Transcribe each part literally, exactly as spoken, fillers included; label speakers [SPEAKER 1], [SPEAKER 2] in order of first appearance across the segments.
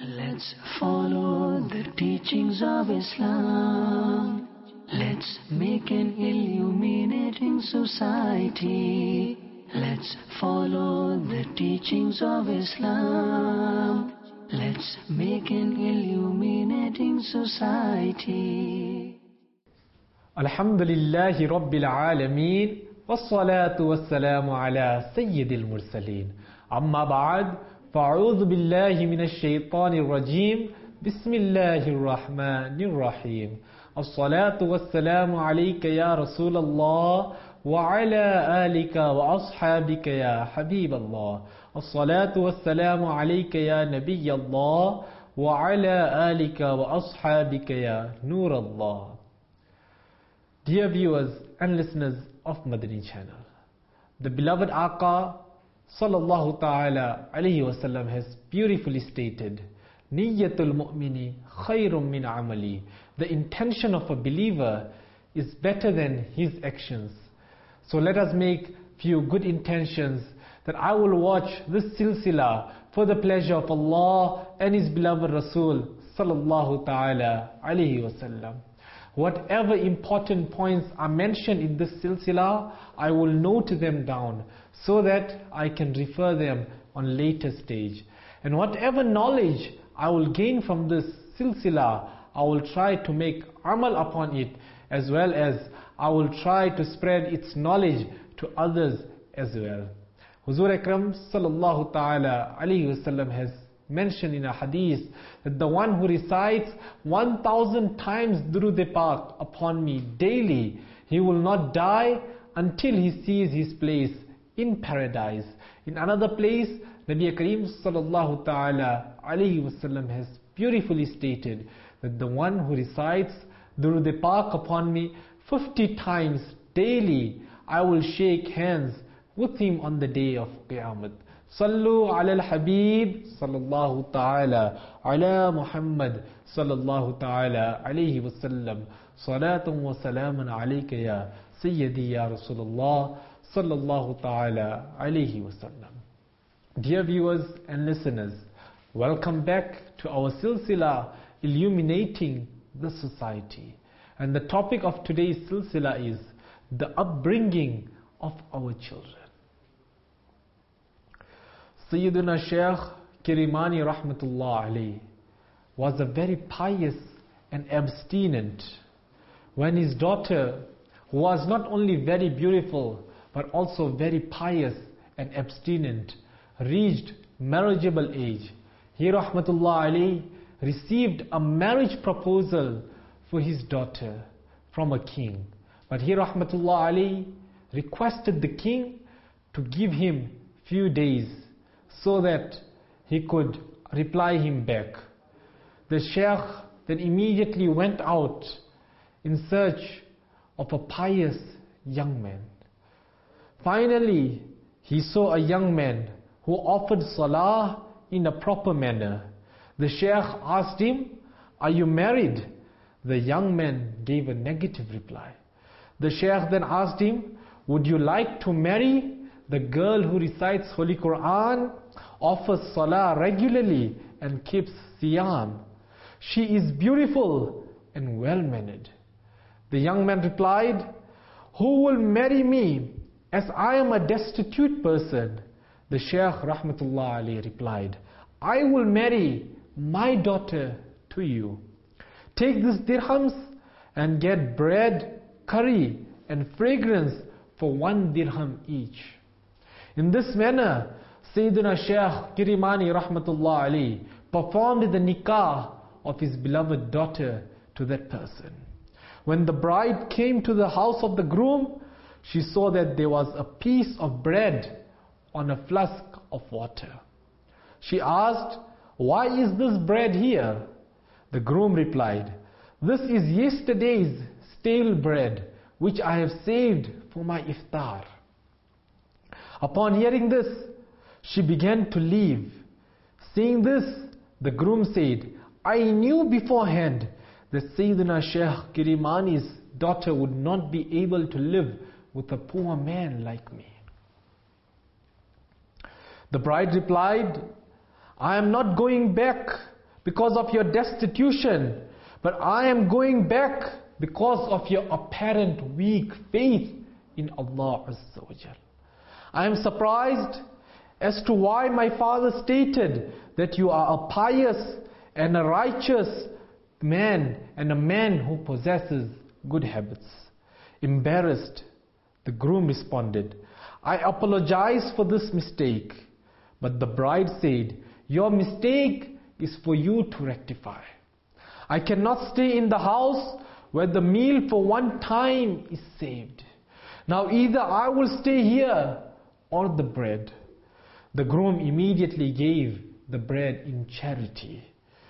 [SPEAKER 1] Let's follow the teachings of Islam. Let's make an illuminating society. Let's follow the teachings of Islam. Let's make an illuminating society.
[SPEAKER 2] Alhamdulillahi Rabbil Alameen. Wassalatu wassalamu ala Sayyidil Mursaleen. Amma ba'd. فأعوذ بالله من الشيطان الرجيم بسم الله الرحمن الرحيم الصلاة والسلام عليك يا رسول الله وعلى آلك وأصحابك يا حبيب الله الصلاة والسلام عليك يا نبي الله وعلى آلك وأصحابك يا نور الله. Dear viewers and listeners of Madani channel, the beloved Aqa Sallallahu ta'ala alayhi wasallam has beautifully stated, Niyyatul mu'mini khayrun min amali. The intention of a believer is better than his actions. So let us make few good intentions that I will watch this silsila for the pleasure of Allah and His beloved Rasul Sallallahu ta'ala alayhi wasallam. Whatever important points are mentioned in this silsila, I will note them down so that I can refer them on later stage. And whatever knowledge I will gain from this silsila, I will try to make amal upon it, as well as I will try to spread its knowledge to others as well. Huzur Akram sallallahu ta'ala alayhi wasallam has mentioned in a hadith that the one who recites one thousand times Durud Pak upon me daily, he will not die until he sees his place in paradise. In another place, Nabi Kareem sallallahu ta'ala alayhi wasallam has beautifully stated that the one who recites Durud Pak upon me fifty times daily, I will shake hands with him on the day of Qiyamah. Sallu ala al-Habib sallallahu ta'ala ala Muhammad sallallahu ta'ala alayhi wa sallam. Salatun wa salamun alayka ya Sayyidi ya Rasulullah sallallahu ta'ala alayhi wa sallam. Dear viewers and listeners, welcome back to our silsila illuminating the society. And the topic of today's silsila is the upbringing of our children. Sayyiduna Shaykh Kirimani Rahmatullah alayhi was a very pious and abstinent. When his daughter, who was not only very beautiful but also very pious and abstinent, reached marriageable age, he Rahmatullah alayhi received a marriage proposal for his daughter from a king. But he Rahmatullah alayhi requested the king to give him few days so that he could reply him back. The Shaykh then immediately went out in search of a pious young man. Finally, he saw a young man who offered salah in a proper manner. The Shaykh asked him, "Are you married?" The young man gave a negative reply. The Shaykh then asked him, "Would you like to marry the girl who recites Holy Quran, offers salah regularly and keeps siyam? She is beautiful and well-mannered." The young man replied, "Who will marry me as I am a destitute person?" The Shaykh Rahmatullah alayhi replied, "I will marry my daughter to you. Take these dirhams and get bread, curry and fragrance for one dirham each." In this manner, Sayyidina Shaykh Kirimani Rahmatullah alayhi performed the nikah of his beloved daughter to that person. When the bride came to the house of the groom, she saw that there was a piece of bread on a flask of water. She asked, "Why is this bread here?" The groom replied, "This is yesterday's stale bread, which I have saved for my iftar." Upon hearing this, she began to leave. Seeing this, the groom said, "I knew beforehand that Sayyidina Shaykh Kirimani's daughter would not be able to live with a poor man like me." The bride replied, "I am not going back because of your destitution, but I am going back because of your apparent weak faith in Allah Azza wa Jal. I am surprised as to why my father stated that you are a pious and a righteous man and a man who possesses good habits. Embarrassed, the groom responded, I apologize for this mistake. But the bride said, your mistake is for you to rectify. I cannot stay in the house where the meal for one time is saved. Now either I will stay here or the bread. The groom immediately gave the bread in charity.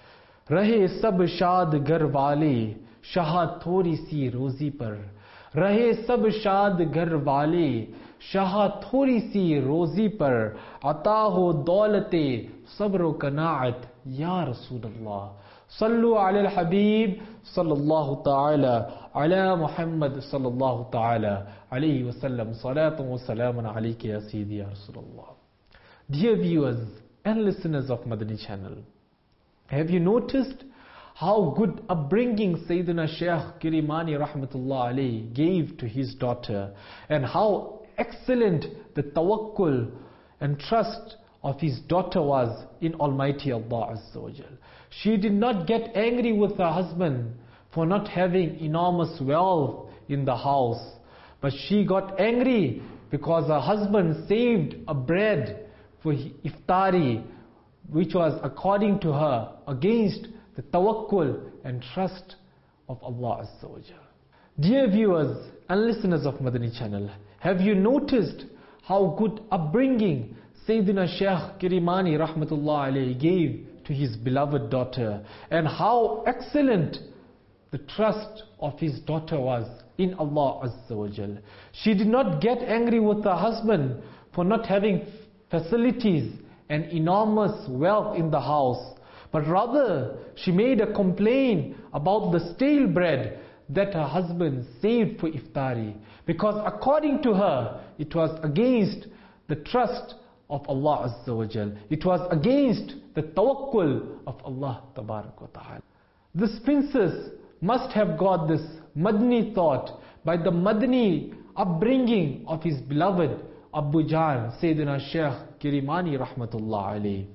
[SPEAKER 2] Rahe sab shad ghar wale, shaha thori si rozi par. Rahe sab shad ghar wale, shaha thori si rozi par. Ata ho daulate sabr o qanaat ya Rasulullah. Sallu ala al-Habib sallallahu ta'ala ala Muhammad sallallahu ta'ala alayhi wa sallam. Salatun wa salamun alayka ya Sayyidi ya Rasulullah. Dear viewers and listeners of Madani channel, have you noticed how good upbringing Sayyidina Shaykh Kirimani rahmatullah alayhi gave to his daughter, and how excellent the tawakkul and trust of his daughter was in Almighty Allah Azza wa Jal. She did not get angry with her husband for not having enormous wealth in the house, but she got angry because her husband saved a bread for iftari, which was according to her against the tawakkul and trust of Allah Azza wa Jal. Dear viewers and listeners of Madani channel, have you noticed how good upbringing Sayyidina Shaykh Kirimani rahmatullah alayhi gave to his beloved daughter, and how excellent the trust of his daughter was in Allah Azza wa Jal. She did not get angry with her husband for not having facilities and enormous wealth in the house, but rather she made a complaint about the stale bread that her husband saved for iftari, because according to her it was against the trust of Allah Azza wa Jal. It was against the tawakkul of Allah Tabarak wa Ta'ala. This princess must have got this Madani thought by the Madani upbringing of his beloved Abu Jan, Sayyidina Shaykh Kirimani rahmatullah alayhi,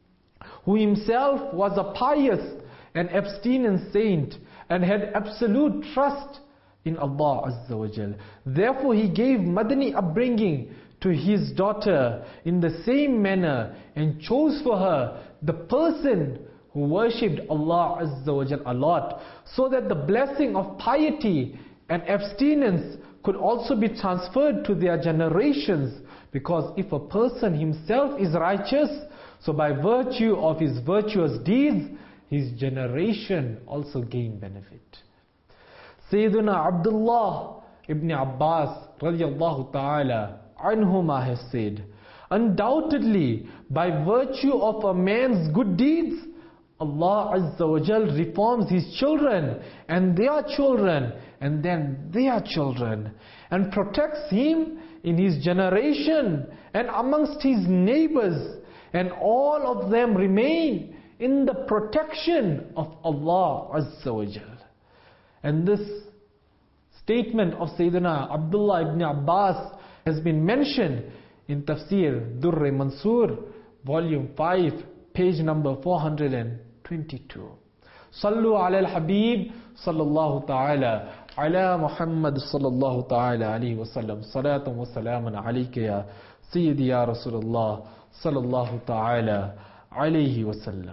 [SPEAKER 2] who himself was a pious and abstinent saint and had absolute trust in Allah Azza wa Jal. Therefore he gave Madani upbringing to his daughter in the same manner, and chose for her the person who worshipped Allah Azza wa Jal a lot, so that the blessing of piety and abstinence could also be transferred to their generations. Because if a person himself is righteous, so by virtue of his virtuous deeds, his generation also gain benefit. Sayyiduna Abdullah ibn Abbas radiyallahu ta'ala anhuma has said, undoubtedly by virtue of a man's good deeds, Allah Azza wa Jal reforms his children and their children and then their children, and protects him in his generation and amongst his neighbors, and all of them remain in the protection of Allah Azza wa Jal. And this statement of Sayyidina Abdullah ibn Abbas has been mentioned in Tafsir Durr Mansur, volume five, page number four hundred twenty-two. Sallu ala al-Habib sallallahu ta'ala ala Muhammad sallallahu ta'ala alayhi wa sallam. Salatan wa salaman alayka ya Sayyidi ya Rasulullah sallallahu ta'ala alayhi wa sallam.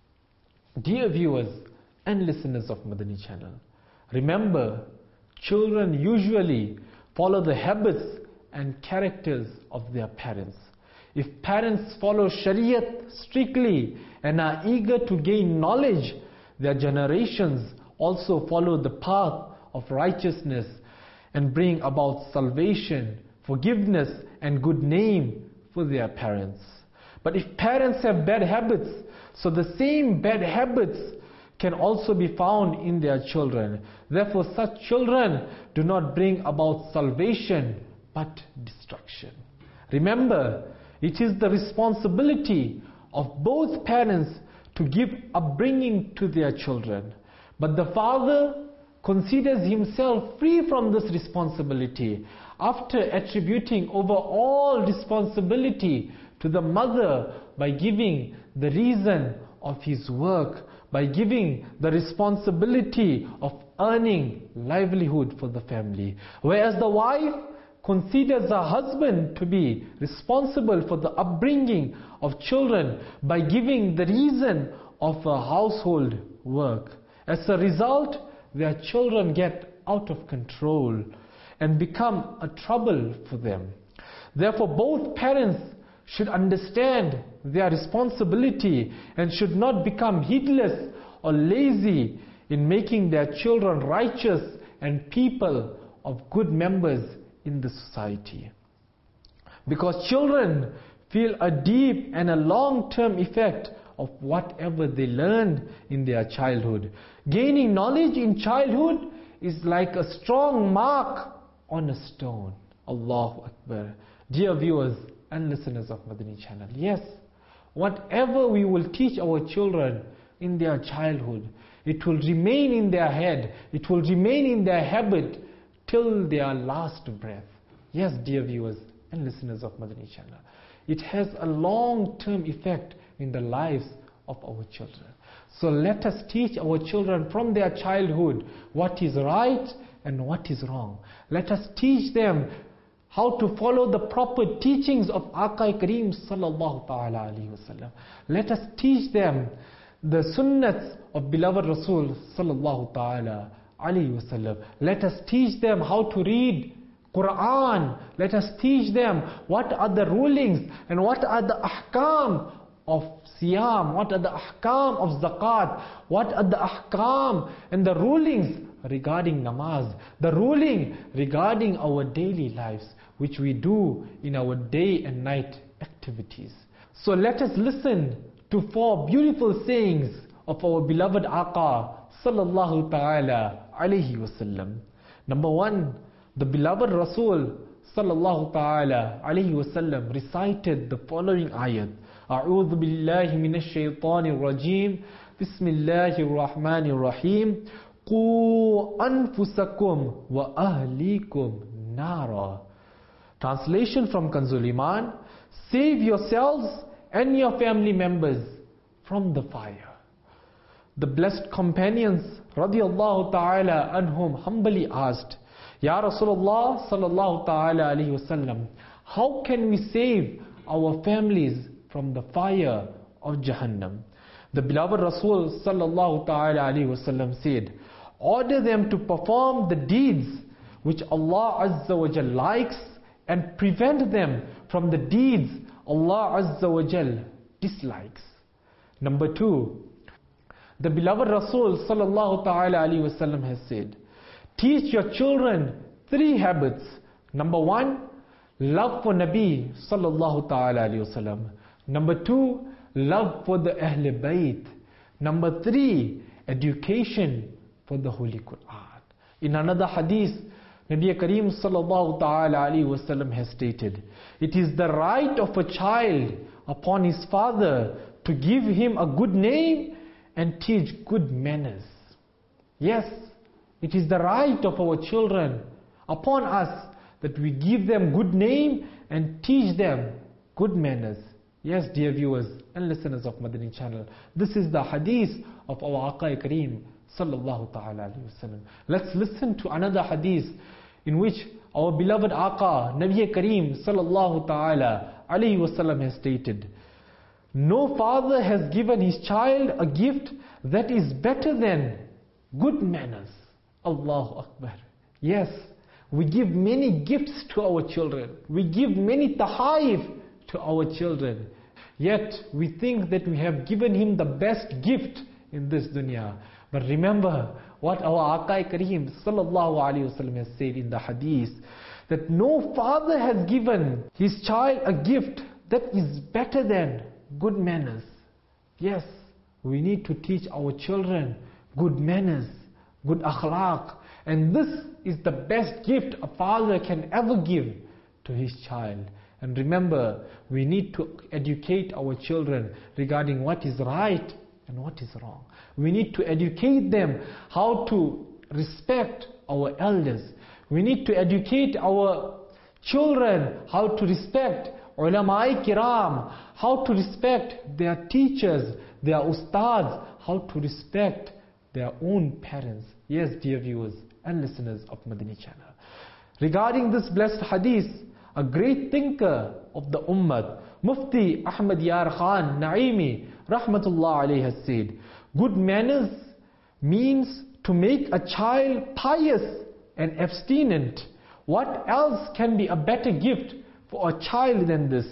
[SPEAKER 2] Dear viewers and listeners of Madani channel, remember, children usually follow the habits and characters of their parents. If parents follow Shariat strictly and are eager to gain knowledge, their generations also follow the path of righteousness and bring about salvation, forgiveness and good name for their parents. But if parents have bad habits, so the same bad habits can also be found in their children. Therefore such children do not bring about salvation but destruction. Remember, it is the responsibility of both parents to give upbringing to their children. But the father considers himself free from this responsibility after attributing over all responsibility to the mother by giving the reason of his work, by giving the responsibility of earning livelihood for the family. Whereas the wife considers her husband to be responsible for the upbringing of children by giving the reason of a household work. As a result, their children get out of control and become a trouble for them. Therefore, both parents should understand their responsibility and should not become heedless or lazy in making their children righteous and people of good members in the society. Because children feel a deep and a long-term effect of whatever they learned in their childhood. Gaining knowledge in childhood is like a strong mark on a stone. Allahu Akbar. Dear viewers and listeners of Madani Channel, yes, whatever we will teach our children in their childhood, it will remain in their head, it will remain in their habit till their last breath. Yes, dear viewers and listeners of Madani Channel, it has a long-term effect in the lives of our children. So let us teach our children from their childhood what is right and what is wrong. Let us teach them how to follow the proper teachings of Aqā Kareem sallallahu ta'ala alayhi wa sallam. Let us teach them the sunnats of beloved Rasul sallallahu ta'ala alayhi wa sallam. Let us teach them how to read Quran. Let us teach them what are the rulings and what are the ahkam of siyam, what are the ahkam of zakat, what are the ahkam and the rulings regarding namaz, the ruling regarding our daily lives, which we do in our day and night activities. So let us listen to four beautiful sayings of our beloved Aqā sallallahu ta'ala alayhi wa sallam. Number one, the beloved Rasul sallallahu ta'ala alayhi wa sallam recited the following ayat. أعوذ بالله من الشيطان الرجيم بسم الله الرحمن الرحيم قوا أنفسكم وأهليكم نارا. Translation from Kanzul Iman: save yourselves and your family members from the fire. The blessed companions radiyallahu ta'ala anhum humbly asked, Ya Rasulullah sallallahu ta'ala alayhi wa sallam, how can we save our families from the fire of Jahannam? The beloved Rasul sallallahu ta'ala alayhi wa sallam said, order them to perform the deeds which Allah Azza wa Jal likes and prevent them from the deeds Allah Azza wa Jal dislikes. Number two, the beloved Rasul sallallahu ta'ala alayhi wa sallam has said, teach your children three habits. Number one, love for Nabi sallallahu ta'ala alayhi wa sallam. Number two, love for the Ahl Bayt. Number three, education for the Holy Quran. In another hadith, Nabi Kareem sallallahu ta'ala alayhi wa sallam has stated, it is the right of a child upon his father to give him a good name and teach good manners. Yes, it is the right of our children upon us that we give them good name and teach them good manners. Yes, dear viewers and listeners of Madani Channel, this is the hadith of our Aqā Kareem sallallahu ta'ala alayhi wa sallam. Let's listen to another hadith in which our beloved Aqā, Nabi Kareem sallallahu ta'ala alayhi wa sallam has stated, no father has given his child a gift that is better than good manners. Allahu Akbar. Yes, we give many gifts to our children. We give many tahaif to our children. Yet we think that we have given him the best gift in this dunya. But remember what our Aqā Kareem sallallahu alayhi wa sallam has said in the hadith, that no father has given his child a gift that is better than good manners. Yes, we need to teach our children good manners, good akhlaq. And this is the best gift a father can ever give to his child. And remember, we need to educate our children regarding what is right and what is wrong. We need to educate them how to respect our elders. We need to educate our children how to respect ulama kiram, how to respect their teachers, their ustads, how to respect their own parents. Yes, dear viewers and listeners of Madani channel. Regarding this blessed hadith, a great thinker of the ummah, Mufti Ahmad Yar Khan Naimi Rahmatullah alayhi has said, good manners means to make a child pious and abstinent. What else can be a better gift for a child than this?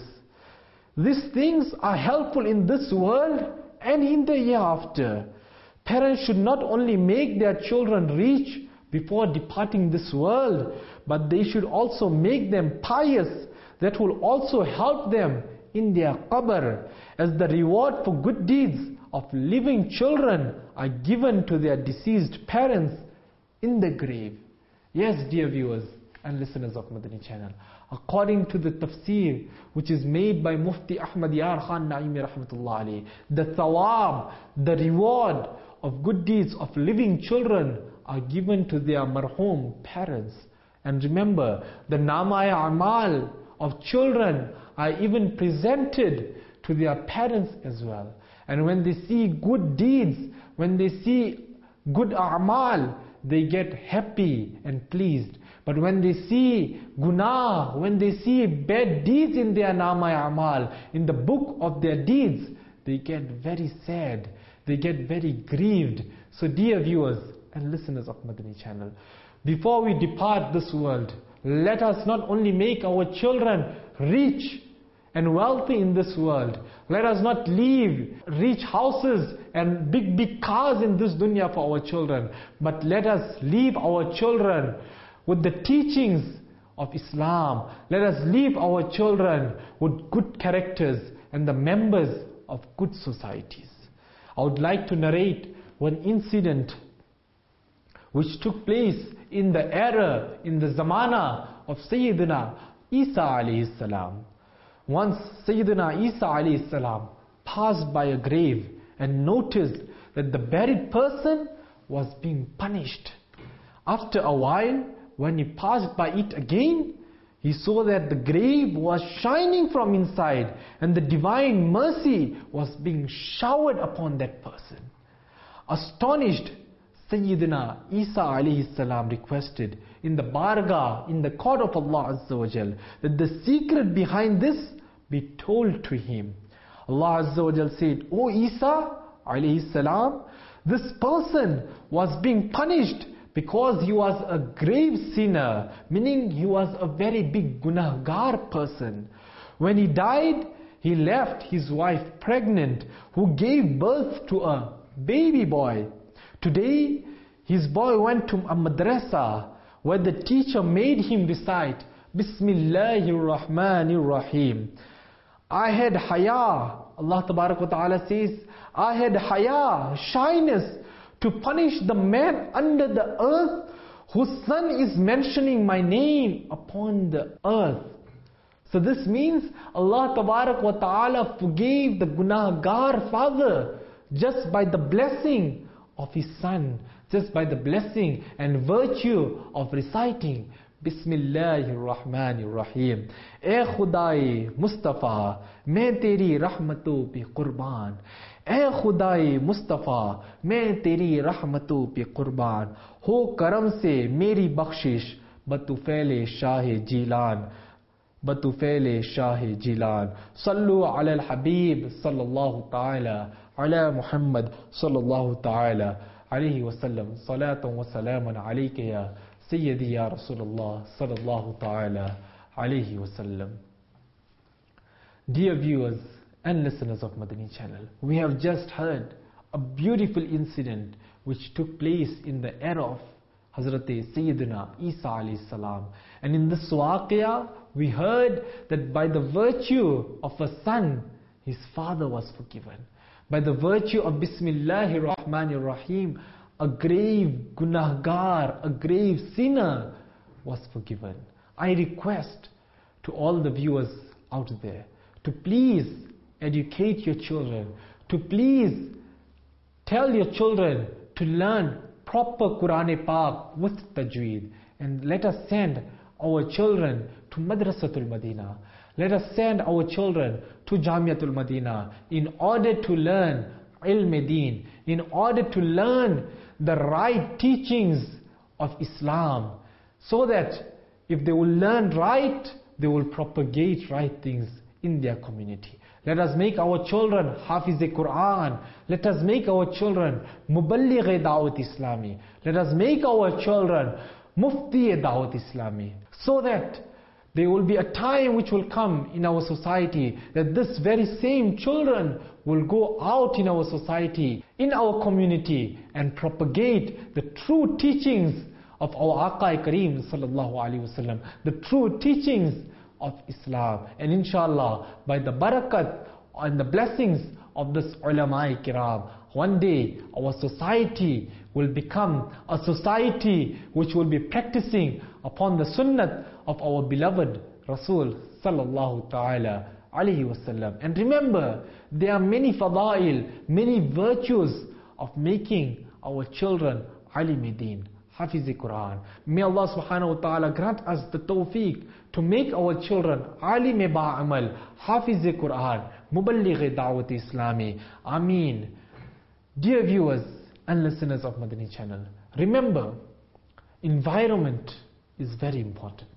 [SPEAKER 2] These things are helpful in this world and in the hereafter. Parents should not only make their children rich before departing this world, but they should also make them pious. That will also help them in their qabr, as the reward for good deeds of living children are given to their deceased parents in the grave. Yes, dear viewers and listeners of Madani channel, according to the tafsir which is made by Mufti Ahmad Yar Khan Naimi Rahmatullah alayhi, the thawab, the reward of good deeds of living children are given to their marhum parents. And remember, the namai amal of children are even presented to their parents as well. And when they see good deeds, when they see good a'mal, they get happy and pleased. But when they see guna, when they see bad deeds in their namai amal, in the book of their deeds, they get very sad, they get very grieved. So dear viewers and listeners of Madani channel, before we depart this world, let us not only make our children rich and wealthy in this world. Let us not leave rich houses and big big cars in this dunya for our children, but let us leave our children with the teachings of Islam. Let us leave our children with good characters and the members of good societies. I would like to narrate one incident which took place in the era, in the zamana of Sayyidina Isa alayhi salam. Once Sayyidina Isa alayhi salam passed by a grave and noticed that the buried person was being punished. After a while, when he passed by it again, he saw that the grave was shining from inside and the divine mercy was being showered upon that person. Astonished, Sayyidina Isa alayhi salam requested in the bargah, in the court of Allah Azza wa Jal, that the secret behind this be told to him. Allah Azza wa Jal said, O Isa alayhi salam, this person was being punished because he was a grave sinner, meaning he was a very big gunahgar person. When he died, he left his wife pregnant, who gave birth to a baby boy. Today, his boy went to a madrasa where the teacher made him recite Bismillahir Rahmanir Rahim. I had haya, Allah Tabarak wa Ta'ala says, I had haya, shyness, to punish the man under the earth whose son is mentioning my name upon the earth. So this means Allah Tabarak wa Ta'ala forgave the gunahgar father just by the blessing of his son, just by the blessing and virtue of reciting Bismillahir Rahmanir Rahim. E Khudai Mustafa, main teri rahmaton pe qurban. ए खुदाए मुस्तफ़ा मैं तेरी रहमतों पे कुर्बान हो करम से मेरी बख्शिश बतुफैले शाह जीलान बतुफैले शाह जीलान सल्लु अलल हबीब सल्लल्लाहु ताला अला मुहम्मद सल्लल्लाहु ताला अलैहि वसल्लम सलातन व सलामन अलैका या सय्यदी या रसूलुल्लाह सल्लल्लाहु ताला अलैहि वसल्लम. Dear viewers and listeners of Madani channel, we have just heard a beautiful incident which took place in the era of Hazrat Sayyidina Isa alayhi salam. And in this waqiyah, we heard that by the virtue of a son, his father was forgiven. By the virtue of Bismillahir Rahmanir Rahim, a grave gunahgar, a grave sinner was forgiven. I request to all the viewers out there to please educate your children, to please Tell your children to learn proper Quran-e-Pak with tajweed. And let us send our children to Madrasatul Madinah. Let us send our children to Jamiatul Madinah in order to learn Ilm-e-Deen, in order to learn the right teachings of Islam, so that if they will learn right, they will propagate right things in their community. Let us make our children Hafiz-e-Quran. Let us make our children Muballigh-e Da'wat Islami. Let us make our children Mufti-e Da'wat Islami, so that there will be a time which will come in our society that this very same children will go out in our society, in our community, and propagate the true teachings of our Aqā Kareem sallallahu alaihi wasallam, the true teachings of Islam. And inshallah, by the barakat and the blessings of this ulama kiram, one day our society will become a society which will be practicing upon the sunnah of our beloved Rasul sallallahu ta'ala alayhi wasallam. And remember, there are many fadail, many virtues of making our children alim-e-Deen, Hafiz-e-Quran. May Allah subhanahu wa ta'ala grant us the tawfiq to make our children alim-e ba'amal, Hafiz-e-Quran, Muballigh-e Da'wat Islami. Ameen. Dear viewers and listeners of Madani channel, remember, environment is very important.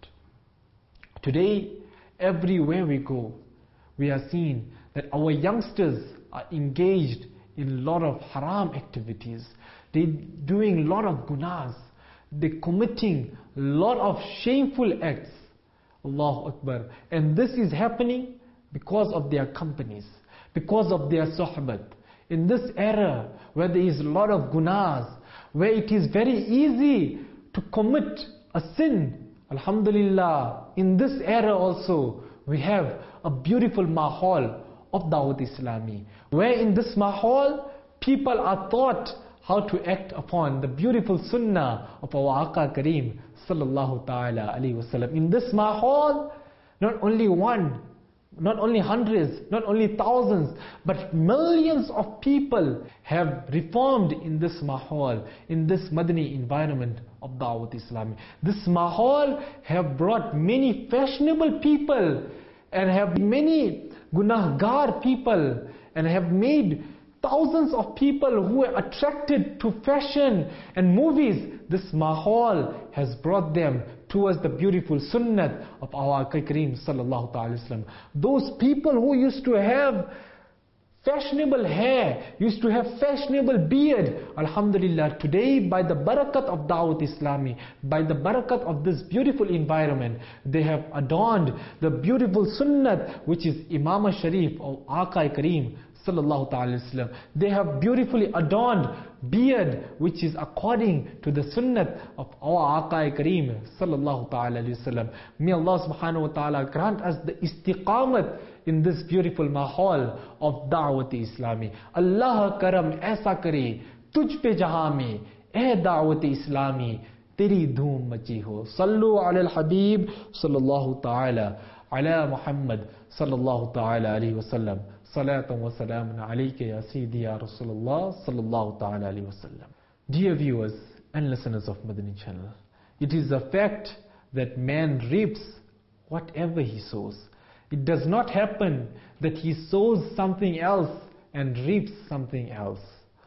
[SPEAKER 2] Today, everywhere we go, we are seeing that our youngsters are engaged in a lot of haram activities. They're doing a lot of gunas. They're committing a lot of shameful acts. Allahu Akbar. And this is happening because of their companies, because of their sohbat. In this era where there is a lot of gunas, where it is very easy to commit a sin, alhamdulillah, in this era also we have a beautiful mahal of Dawat Islami, where in this mahal people are taught how to act upon the beautiful sunnah of our Aqā Kareem sallallahu ta'ala alayhi wasallam. In this mahal, not only one, not only hundreds, not only thousands, but millions of people have reformed in this mahal, in this Madani environment of Dawat Islami. This mahal have brought many fashionable people and have many gunahgar people and have made thousands of people who are attracted to fashion and movies. This mahal has brought them towards the beautiful sunnah of our Aqā Kareem sallallahu ta'ala wasallam. Those people who used to have fashionable hair, used to have fashionable beard, alhamdulillah, today by the barakat of Dawat Islami, by the barakat of this beautiful environment, they have adorned the beautiful sunnah which is Imam Sharif of Aqā Kareem sallallahu ta'ala wasallam. They have beautifully adorned beard which is according to the sunnah of our Aqā Kareem sallallahu ta'ala wasallam. May Allah subhanahu wa ta'ala grant us the istiqamat in this beautiful mahal of Da'wat Islami. Allah karam aisa kare tujh pe jahan mein, eh Da'wat Islami, teri dhoom machi ho. Sallu ala al-Habib sallallahu ta'ala ala Muhammad sallallahu ta'ala alayhi wasallam. Salatan wa salamun alayka ya Sayyidi ya Rasulullah sallallahu ta'ala alayhi wasallam. Dear viewers and listeners of Madani channel, it is a fact that man reaps whatever he sows. It does not happen that he sows something else and reaps something else.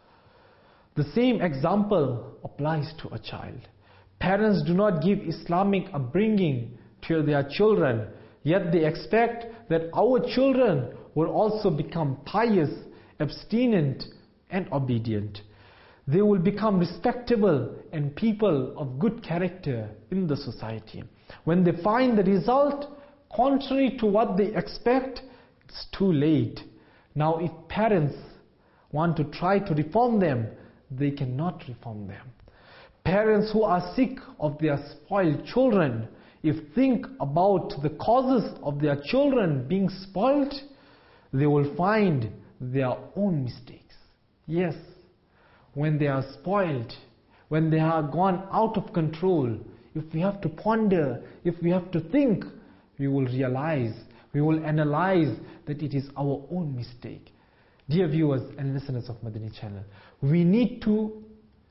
[SPEAKER 2] The same example applies to a child. Parents do not give Islamic upbringing to their children, yet they expect that our children will also become pious, abstinent and obedient. They will become respectable and people of good character in the society. When they find the result contrary to what they expect, it's too late. Now if parents want to try to reform them, they cannot reform them. Parents who are sick of their spoiled children, if think about the causes of their children being spoiled, they will find their own mistakes. Yes, when they are spoiled, when they are gone out of control, if we have to ponder, if we have to think, we will realize, we will analyze that it is our own mistake. Dear viewers and listeners of Madani Channel, we need to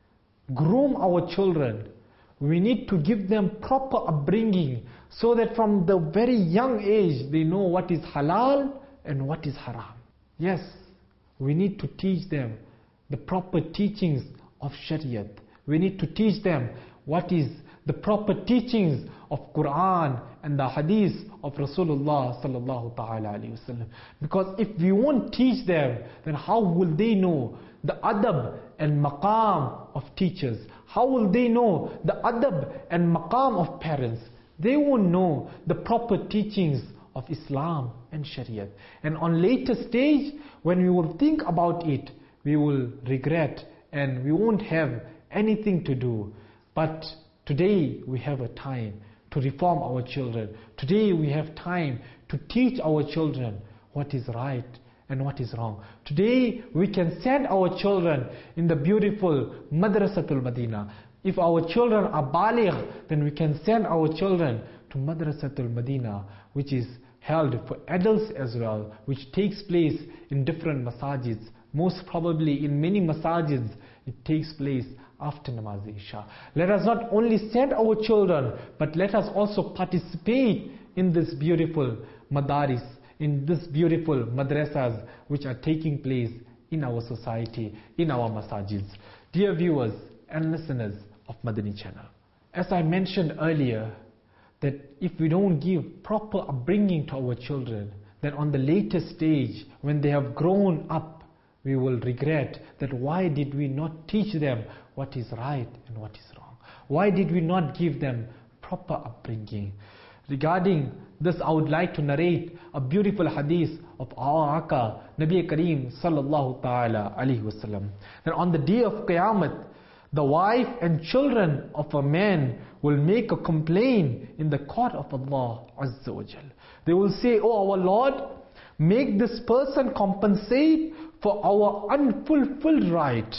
[SPEAKER 2] groom our children. We need to give them proper upbringing so that from the very young age they know what is halal and what is haram. Yes, we need to teach them the proper teachings of Shariat. We need to teach them what is the proper teachings of Quran and the Hadith of Rasulullah sallallahu ta'ala alayhi wasallam. Because if we won't teach them, then how will they know the adab and maqam of teachers? How will they know the adab and maqam of parents? They won't know the proper teachings of Islam and Shariat. And on later stage, when we will think about it, we will regret and we won't have anything to do. But today we have a time to reform our children. Today we have time to teach our children what is right and what is wrong. Today we can send our children in the beautiful Madrasatul Madinah. If our children are baligh, then we can send our children to Madrasatul Madinah, which is held for adults as well, which takes place in different masajids. Most probably in many masajids it takes place after Namaz Isha. Let us not only send our children, but let us also participate in this beautiful madaris, in this beautiful madrasas which are taking place in our society, in our masajids. Dear viewers and listeners of Madani Channel, as I mentioned earlier, that if we don't give proper upbringing to our children, then on the later stage, when they have grown up, we will regret that why did we not teach them what is right and what is wrong? Why did we not give them proper upbringing? Regarding this, I would like to narrate a beautiful hadith of our Aka, Nabi Kareem sallallahu ta'ala alayhi wasallam. That on the day of Qiyamah, the wife and children of a man will make a complaint in the court of Allah Azza wa Jal. They will say, "Oh our Lord, make this person compensate for our unfulfilled right.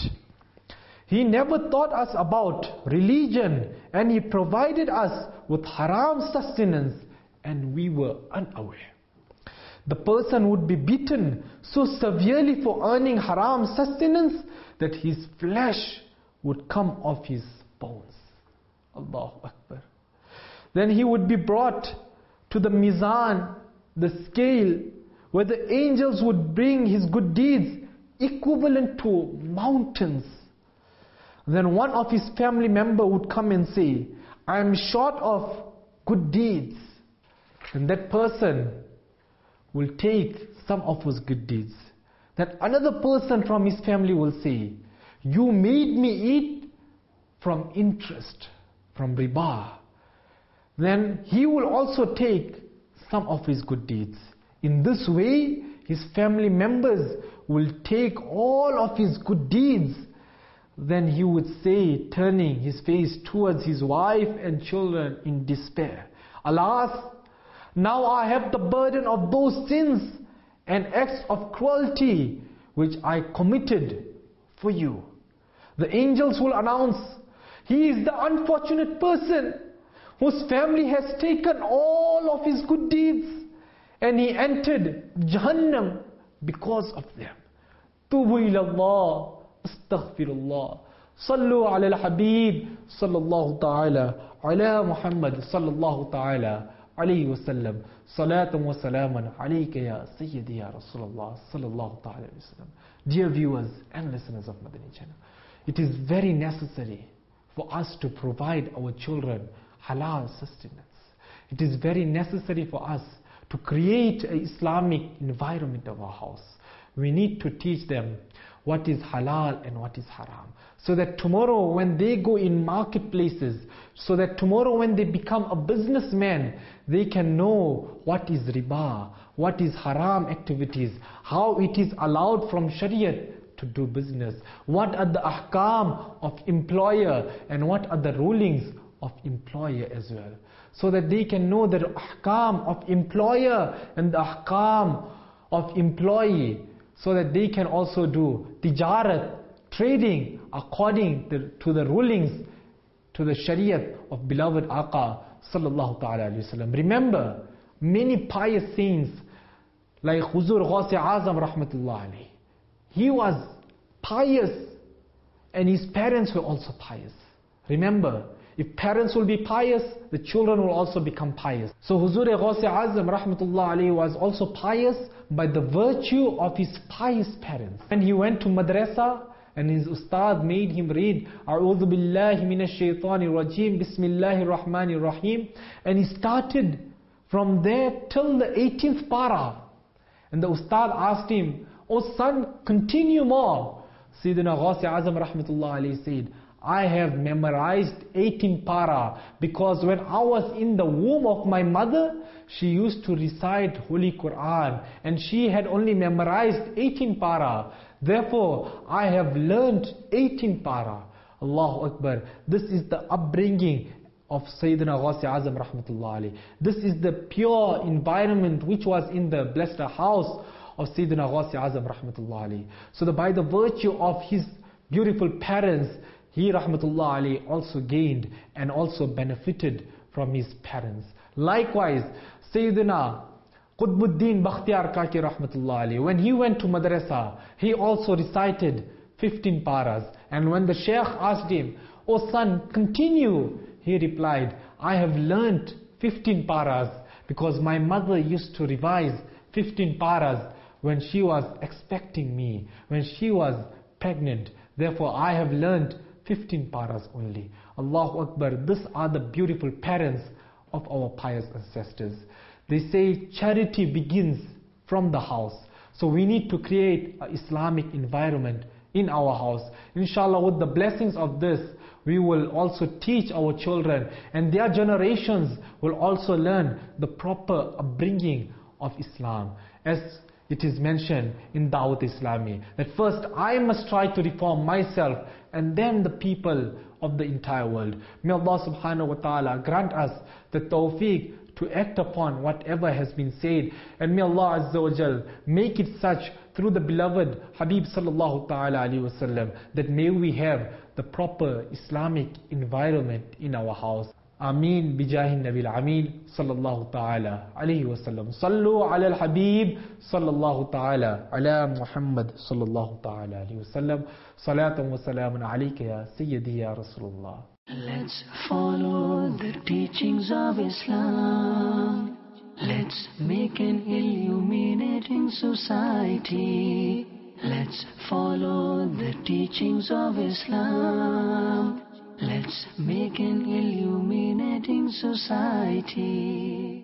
[SPEAKER 2] He never taught us about religion and he provided us with haram sustenance and we were unaware." The person would be beaten so severely for earning haram sustenance that his flesh would come off his bones. Allahu Akbar. Then he would be brought to the mizan, the scale, where the angels would bring his good deeds equivalent to mountains. Then one of his family member would come and say, "I am short of good deeds." And that person will take some of his good deeds. That another person from his family will say, "You made me eat from interest, from riba." Then he will also take some of his good deeds. In this way, his family members will take all of his good deeds. Then he would say, turning his face towards his wife and children in despair, "Alas, now I have the burden of those sins and acts of cruelty which I committed for you." The angels will announce, "He is the unfortunate person whose family has taken all of his good deeds and he entered Jahannam because of them." Tubu ilallah, astaghfirullah. Sallu ala al-Habib, sallallahu ta'ala, ala Muhammad, sallallahu ta'ala, alayhi wa sallam. Salatan wa salaman alayka ya Sayyidi ya Rasulullah, sallallahu ta'ala alayhi wa sallam. Dear viewers and listeners of Madani Channel, it is very necessary for us to provide our children halal sustenance. It is very necessary for us to create an Islamic environment of our house. We need to teach them what is halal and what is haram, so that tomorrow when they go in marketplaces, so that tomorrow when they become a businessman, they can know what is riba, what is haram activities, how it is allowed from Shariat to do business, what are the ahkam of employer and what are the rulings of employer as well, so that they can know the ahkam of employer and the ahkam of employee, so that they can also do tijarat, trading according to, to the rulings, to the Shariat of beloved Aqa sallallahu ta'ala alayhi wa sallam. Remember, many pious saints like Huzur Ghaus-e Azam rahmatullah alayhi, he was pious and his parents were also pious. Remember, if parents will be pious, the children will also become pious. So Huzur Ghaus Azam rahmatullah alayhi was also pious by the virtue of his pious parents. When he went to madrasa and his ustad made him read A'udhu billahi minash shaitanir rajim, Bismillahir Rahmanir Rahim, and he started from there till the eighteenth para. And the ustad asked him, "Oh son, continue more." Sayyidina Ghaus Azam rahmatullah alayhi said, "I have memorized eighteen para because when I was in the womb of my mother, she used to recite Holy Quran and she had only memorized eighteen para. Therefore, I have learned eighteen para." Allahu Akbar. This is the upbringing of Sayyidina Ghaus Azam rahmatullah alayhi. This is the pure environment which was in the blessed house of Sayyidina Ghaus Azam rahmatullah alayhi. So that by the virtue of his beautiful parents, he rahmatullah alayhi also gained and also benefited from his parents. Likewise, Sayyidina Qutbuddin Bakhtiyar Kaki rahmatullah alayhi, when he went to madrasa, he also recited fifteen paras. And when the Shaykh asked him, "Oh son, continue," he replied, "I have learnt fifteen paras because my mother used to revise fifteen paras when she was expecting me, when she was pregnant. Therefore, I have learnt fifteen paras only." Allahu Akbar. These are the beautiful parents of our pious ancestors. They say charity begins from the house. So we need to create an Islamic environment in our house. Inshallah, with the blessings of this, we will also teach our children, and their generations will also learn the proper upbringing of Islam. As it is mentioned in Dawat Islami, that first I must try to reform myself and then the people of the entire world. May Allah subhanahu wa ta'ala grant us the tawfiq to act upon whatever has been said, and may Allah Azza wa Jal make it such through the beloved Habib sallallahu ta'ala alayhi wa sallam, that may we have the proper Islamic environment in our house. Ameen bijahin Nabil Ameen sallallahu ta'ala alayhi wa sallam. Sallu ala al-Habib sallallahu ta'ala ala Muhammad sallallahu ta'ala alayhi wa sallam. Salatan wa salamun alayka ya Sayyidi ya Rasulullah.
[SPEAKER 1] Let's follow the teachings of Islam. Let's make an illuminating society. Let's follow the teachings of Islam. Let's make an illuminating society.